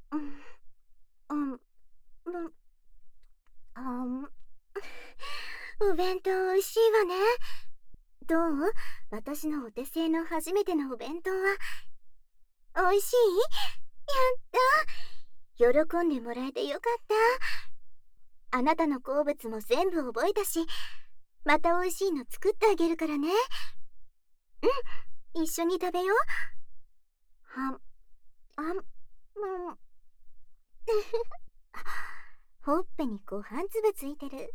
うん、うん、うん、あん。お弁当美味しいわね。どう？私のお手製の初めてのお弁当は美味しい？やった。喜んでもらえてよかった。あなたの好物も全部覚えたし、また美味しいの作ってあげるからね。一緒に食べよう。はん、あん、うん。ほっぺにご飯粒ついてる。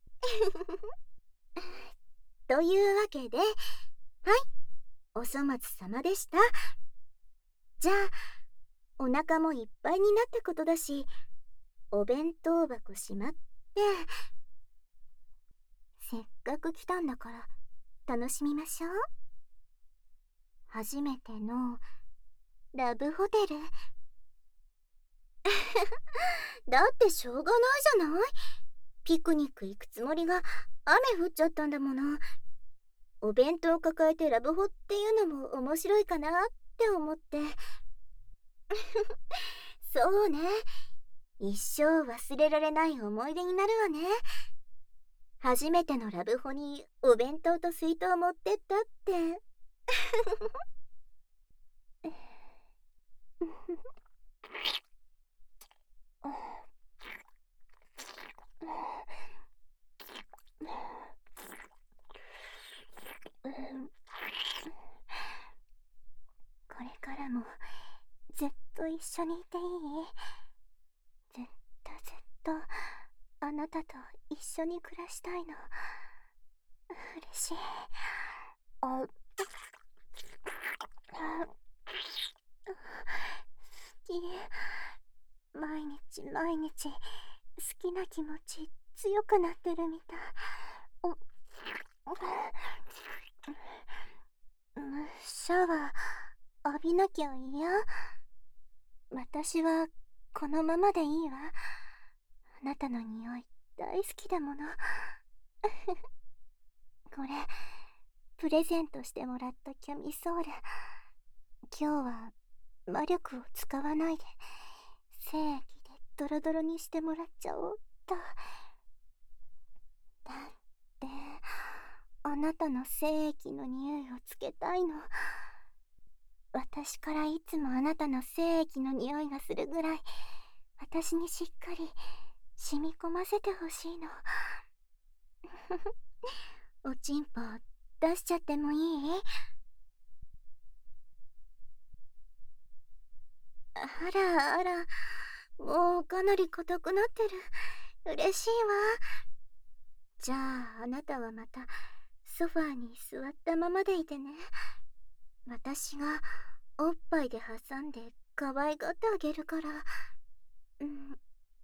というわけで、はい、お粗末様でした。じゃあ、お腹もいっぱいになったことだし、お弁当箱しまって、せっかく来たんだから楽しみましょう。初めてのラブホテル。だってしょうがないじゃない。ピクニック行くつもりが雨降っちゃったんだもの。お弁当抱えてラブホっていうのも面白いかなって思って。そうね、一生忘れられない思い出になるわね。初めてのラブホにお弁当と水筒持ってったって。これからもずっと一緒にいていい？ずっとずっとあなたと一緒に暮らしたいの。嬉しい。あ、好き。毎日毎日好きな気持ち強くなってるみたい。お、シャワー浴びなきゃ嫌？私はこのままでいいわ。あなたの匂い大好きだもの。これプレゼントしてもらったキャミソール。今日は魔力を使わないで精液でドロドロにしてもらっちゃおうっと。だってあなたの精液の匂いをつけたいの。私からいつもあなたの精液の匂いがするぐらい私にしっかり染み込ませてほしいの。おちんぽ出しちゃってもいい？あらあら、もうかなり硬くなってる。嬉しいわ。じゃああなたはまたソファーに座ったままでいてね。私がおっぱいで挟んで可愛がってあげるから。うん。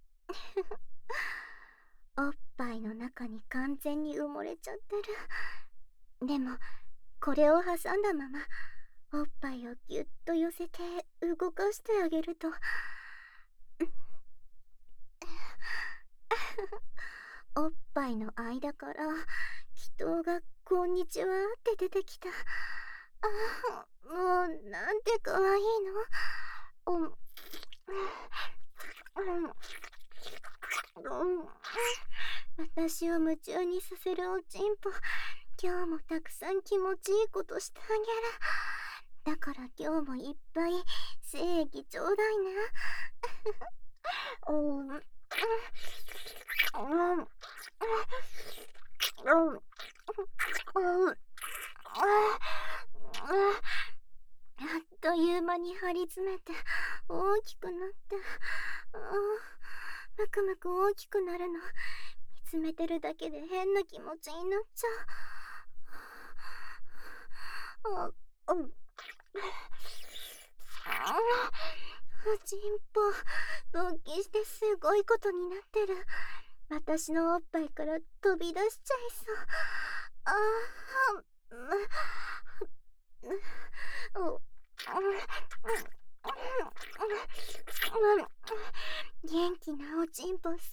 おっぱいの中に完全に埋もれちゃってる。でもこれを挟んだままおっぱいをぎゅっと寄せて動かしてあげると、おっぱいの間から祈祷が「こんにちは」って出てきた。ああ、もうなんてかわいいの。うん、私を夢中にさせるおちんぽ、今日もたくさん気持ちいいことしてあげる。だから今日もいっぱい精液ちょうだいね。うん、うん、うん、うん、あっという間に張り詰めて大きくなって、むくむく大きくなるの見つめてるだけで変な気持ちになっちゃう。おちんぽ勃起してすごいことになってる。私のおっぱいから飛び出しちゃいそう。ああ、う、元気なおちんぽ好き。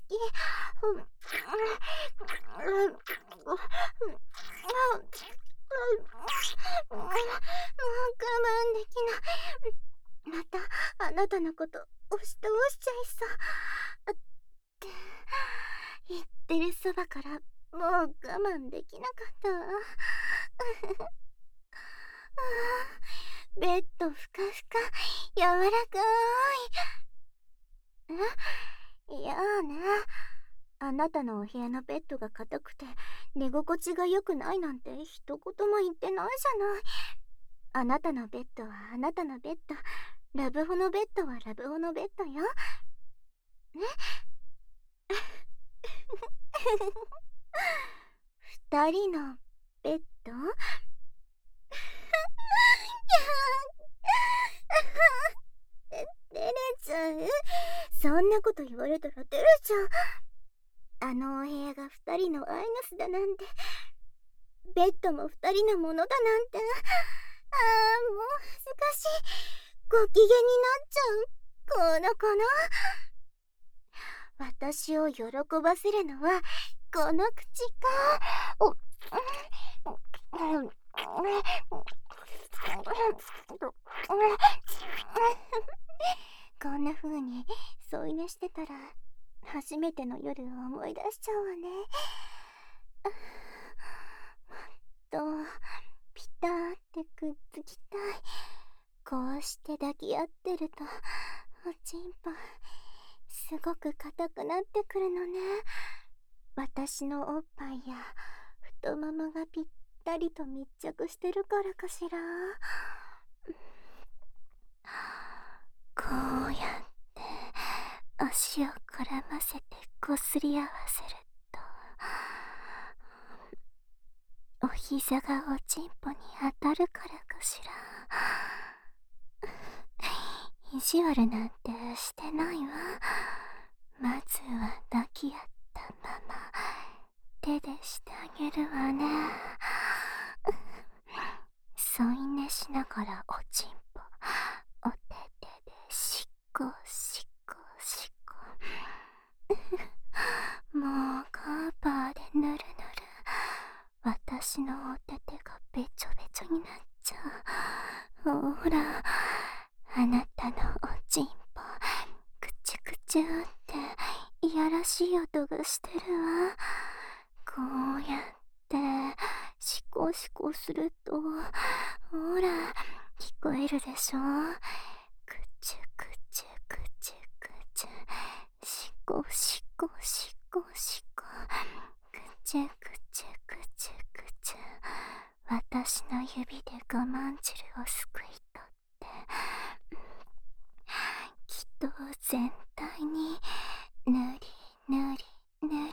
もう我慢できない。またあなたのこと押し通しちゃいそうって言ってるそばからもう我慢できなかったわ。ベッドふかふか柔らかい。いやーね、あなたのお部屋のベッドが硬くて寝心地が良くないなんて一言も言ってないじゃない。あなたのベッドはあなたのベッド、ラブホのベッドはラブホのベッドよ。ね。二人のベッド照れちゃう。そんなこと言われたら照れちゃう。あのお部屋が二人のアイナスだなんて、ベッドも二人のものだなんて、もう恥ずかしい。ご機嫌になっちゃう。この子の私を喜ばせるのはこの口か。こんな風に添い寝してたら初めての夜を思い出しちゃうわね。もっとピターってくっつきたい。こうして抱き合ってるとおちんぽすごく硬くなってくるのね。私のおっぱいや太ももがぴったりと密着してるからかしら。こうやって足を絡ませてこすり合わせると、お膝がおちんぽに当たるからかしら。意地悪なんてしてないわ。まずは抱き合ったまま手でしてあげるわね。添い寝しながらおちんぽお手手でしっこしっこしっこ。もうカーパーでぬるぬる。私のお手手がべちょべちょになっちゃう。ほら、あなたのおちんぽくちゅくちゅっていやらしい音がしてるわ。こうやってシコシコすると、ほら聞こえるでしょ。くちゅくちゅくちゅくちゅ、シコシコシコシコ、くちゅくちゅくちゅくちゅ。私の指で我慢汁をすくい取ってきっと全体にぬりぬりぬり。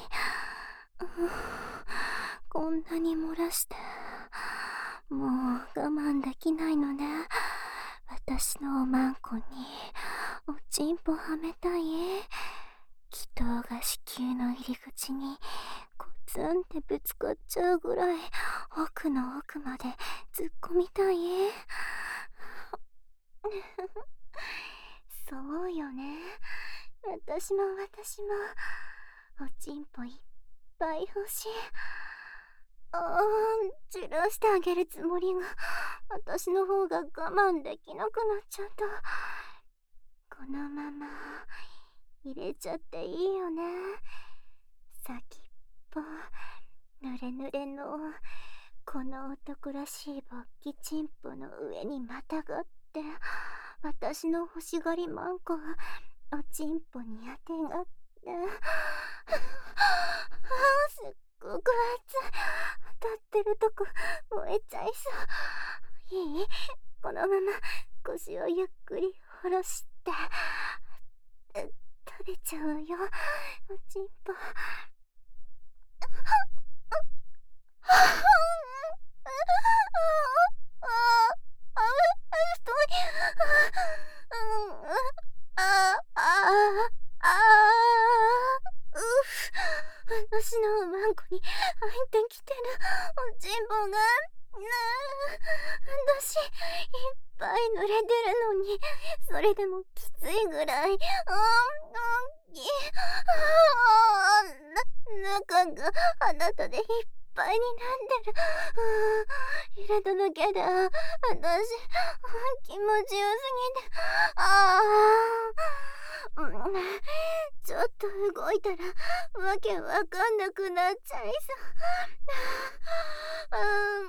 こんなに漏らしてもう我慢できないのね。私のおまんこにおちんぽはめたい。気筒が子宮の入り口にコツンってぶつかっちゃうぐらい奥の奥まで突っ込みたい。そうよね。私もおちんぽいっぱい欲しい。じらしてあげるつもりが私の方が我慢できなくなっちゃった。このまま入れちゃっていいよね。先っぽぬれぬれのこの男らしい勃起チンポの上にまたがって私の欲しがりマンコがおちんぽにあてがってすっごく熱い。当たってるとこ燃えちゃいそう。いい？このまま腰をゆっくり下ろして食べちゃうよ、おちんぽ。太い。私のおまんこに入ってきてるおちんぽが私いっぱい濡れてるのにそれでもきついぐらい中があなたでいっぱいになってる。入れただけで、私、気持ちよすぎて、ちょっと動いたら、わけわかんなくなっちゃいそう。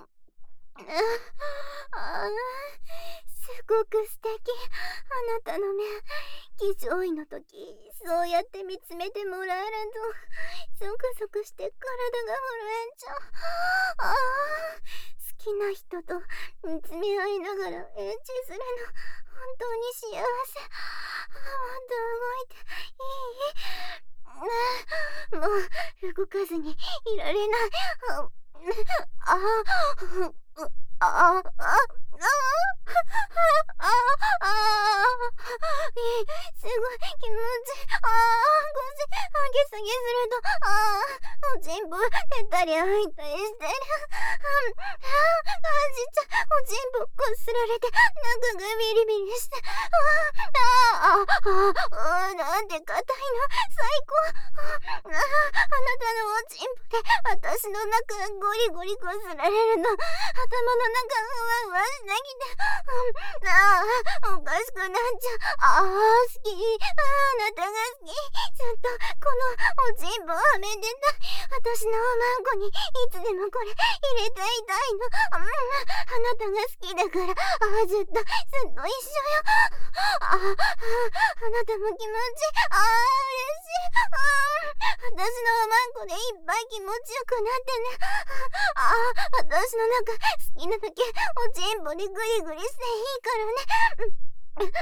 すごく素敵。あなたの目、騎乗位の時、そうやって見つめてもらえると、ゾクゾクして体が震えちゃう。好きな人と見つめ合いながらエッチするの、本当に幸せ。もっと動いていい？もう動かずにいられない。ああ、すごい気持ち。ギスギスすると、おちんぽぺったり入ったりしてる。ちっちゃいおちんぽこすられて、中がビリビリして、なんて硬いの、最高。あなたのおちんぽで私の中がゴリゴリこすられるの、頭の中ふわふわしてきて、おかしくなっちゃう。好き。あなたが好き。ずっとこのおちんぽをはめてたい。私のおまんこにいつでもこれ入れていたいの。あなたが好きだから、ずっと一緒よ。あなたも気持ちいい。嬉しい。私のおまんこでいっぱい気持ちよくなってね。私の中好きなだけおちんぽでグリグリしていいからね。ゲッシュ。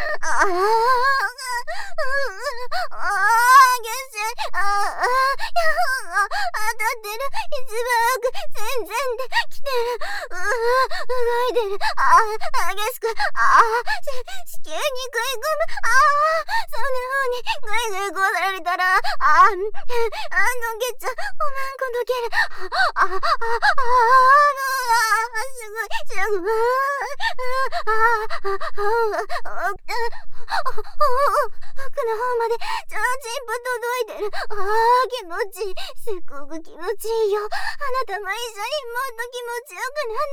当たってる。一番奥、全然で来てる。動いてる。激しく、子宮に食い込む。そんな風にグイグイこされたら、のけちゃう。おまんこどける。すごい。奥の方までちょうちんぽ届いてる。気持ちいい。すっごく気持ちいいよ。あなたも一緒にもっと気持ちよくなって。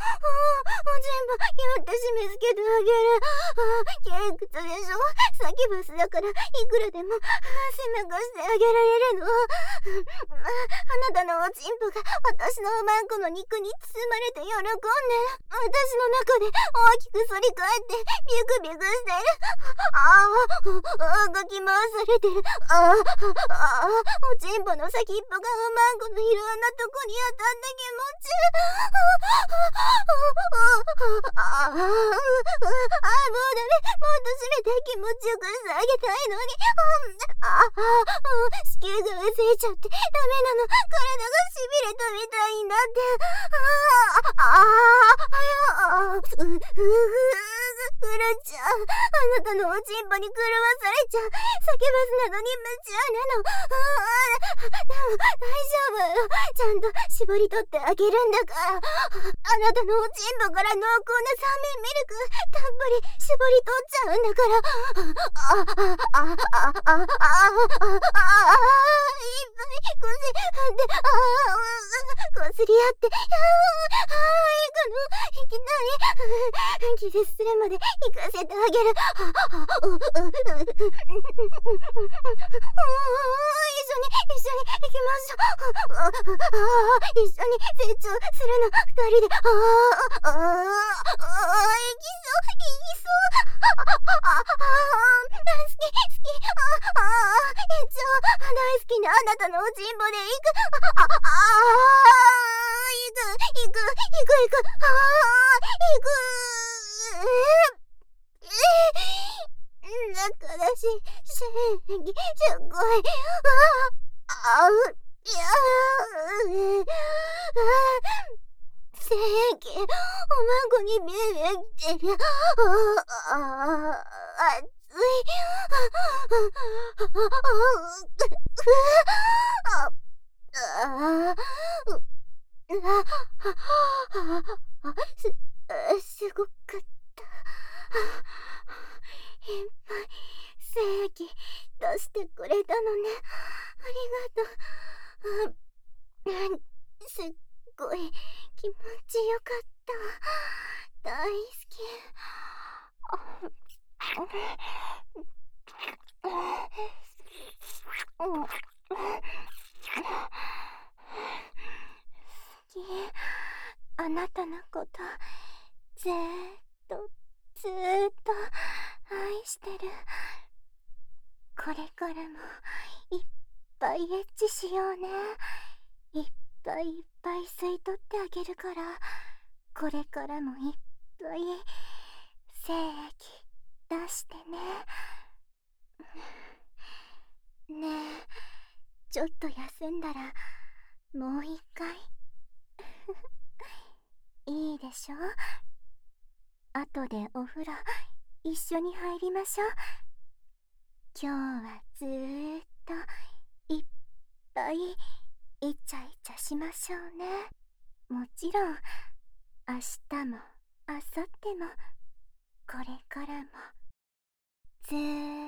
おちんぽギュッて締め付けてあげる。窮屈でしょ。サキバスだからいくらでも狭くしてあげられるの。あなたのおちんぽが私のおまんこの肉に包まれて喜んでる。私の中で大きく反り返ってビクビクしてる。動き回されてる。おちんぽの先っぽがおまんこのいろんなとこに当たって気持ちいい。もうダメ。もっと締めて気持ちよくしてあげたいのに。子宮がうせいちゃってダメなの。体がしびれたみたいになって。狂っちゃう。あなたのおちんぽに狂わされちゃう。叫ばすなのに夢中なの。でも大丈夫よ。ちゃんと絞り取ってあげるんだから。あなたのおちんぽから濃厚な三面ミルクたっぷり絞り取っちゃうんだから。いっぱいこすり合って、行きたい。気絶するまで行かせてあげる。一緒に行きましょう。一緒に成長するの二人で。行きそう。好き。大好きなあなたのおちんぽで行く。行く。だから正義すごい。正義、おまんこにビビってる。熱い。すごかった。いっぱい正義出してくれたのね。ありがとう。 すっごい気持ちよかった。大好き。好き。あなたのこと、ずーっと、ずーっと愛してる。これからもいっぱいエッチしようね。いっぱいいっぱい吸い取ってあげるから、これからもいっぱい精液出してね。ねえ、ちょっと休んだらもう一回いいでしょ。後でお風呂一緒に入りましょう。今日はずーっといっぱいイチャイチャしましょうね。もちろん明日も明後日もこれからもずーっ